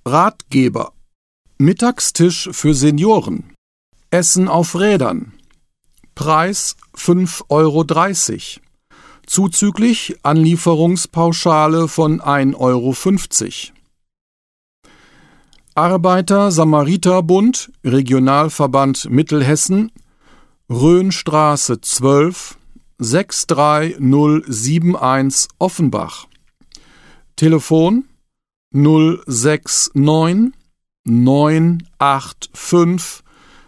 Ratgeber. Mittagstisch für Senioren. Essen auf Rädern. Preis 5,30 €. Zuzüglich Anlieferungspauschale von 1,50 €. Arbeiter-Samariter-Bund, Regionalverband Mittelhessen, Rhönstraße 12, 63071 Offenbach. Telefon 069 985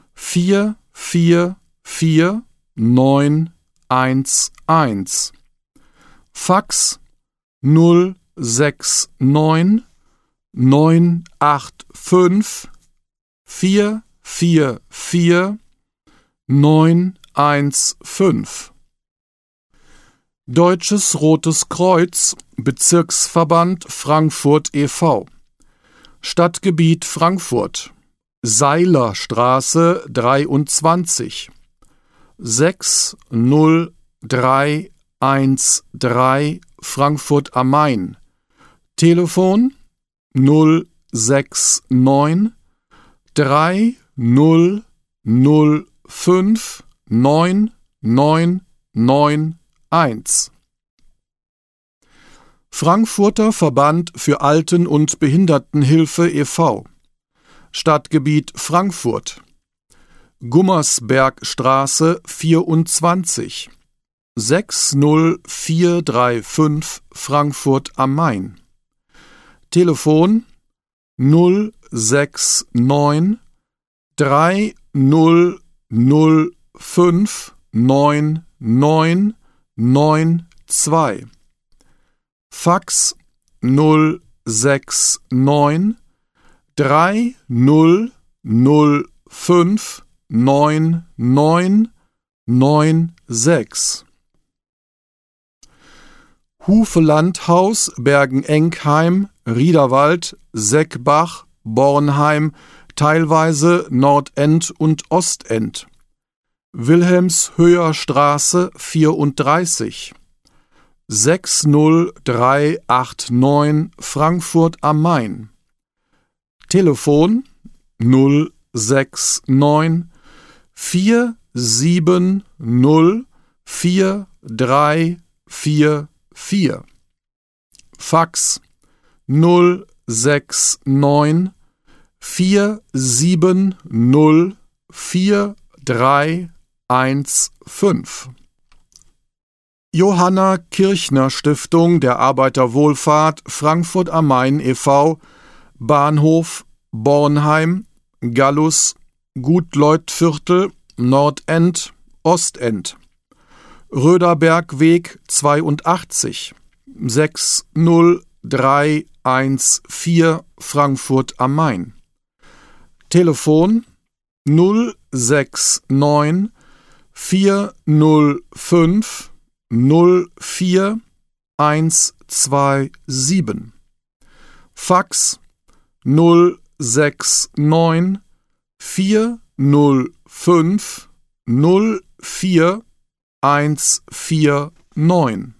444 911. Fax 069 985 444 915. Deutsches Rotes Kreuz, Bezirksverband Frankfurt e.V. Stadtgebiet Frankfurt, Seilerstraße 23, 60313 Frankfurt am Main. Telefon 069 3005 9991. Frankfurter Verband für Alten- und Behindertenhilfe e.V. Stadtgebiet Frankfurt, Gummersbergstraße 24, 60435 Frankfurt am Main. Telefon 069 3005 9992. Fax 069 3005 9996. Hufelandhaus Bergen-Enkheim, Riederwald, Seckbach, Bornheim, teilweise Nordend und Ostend. Wilhelmshöher Straße 34, 60389 Frankfurt am Main. Telefon 069 470 4344. Fax 069 470 4315. Johanna Kirchner Stiftung der Arbeiterwohlfahrt Frankfurt am Main e.V. Bahnhof Bornheim, Gallus, Gutleutviertel, Nordend, Ostend. Röderbergweg 82, 60314 Frankfurt am Main. Telefon 069 405 04127. Fax 069 405 04149.